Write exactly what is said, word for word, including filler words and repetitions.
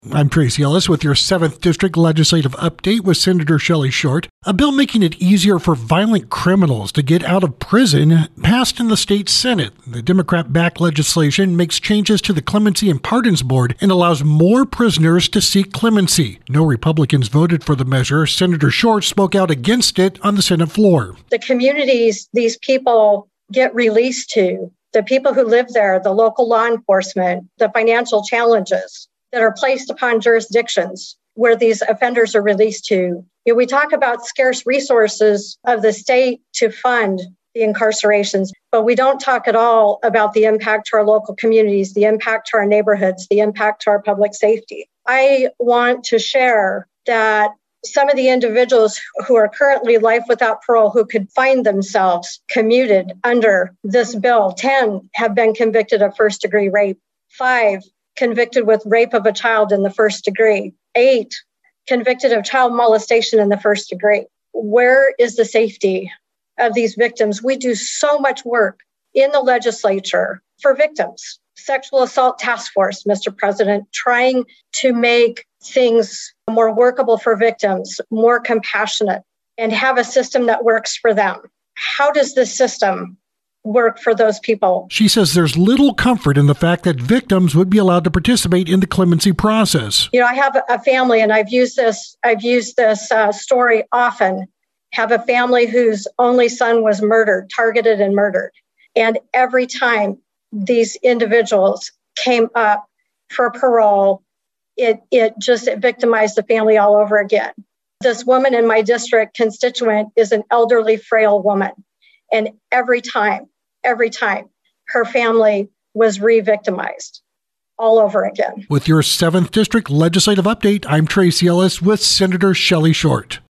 I'm Tracy Ellis with your seventh District Legislative Update with Senator Shelley Short. A bill making it easier for violent criminals to get out of prison passed in the state Senate. The Democrat-backed legislation makes changes to the Clemency and Pardons Board and allows more prisoners to seek clemency. No Republicans voted for the measure. Senator Short spoke out against it on the Senate floor. The communities these people get released to, the people who live there, the local law enforcement, the financial challenges that are placed upon jurisdictions where these offenders are released to. You know, we talk about scarce resources of the state to fund the incarcerations, but we don't talk at all about the impact to our local communities, the impact to our neighborhoods, the impact to our public safety. I want to share that some of the individuals who are currently life without parole who could find themselves commuted under this bill, ten have been convicted of first degree rape, five convicted with rape of a child in the first degree, eight convicted of child molestation in the first degree. Where is the safety of these victims? We do so much work in the legislature for victims. Sexual Assault Task Force, Mister President, trying to make things more workable for victims, more compassionate, and have a system that works for them. How does this system work for those people? She says there's little comfort in the fact that victims would be allowed to participate in the clemency process. You know, I have a family, and I've used this, I've used this uh, story often, have a family whose only son was murdered, targeted and murdered. And every time these individuals came up for parole, it, it just it victimized the family all over again. This woman in my district constituent is an elderly, frail woman. And every time, every time, her family was re-victimized all over again. With your seventh District Legislative Update, I'm Tracy Ellis with Senator Shelley Short.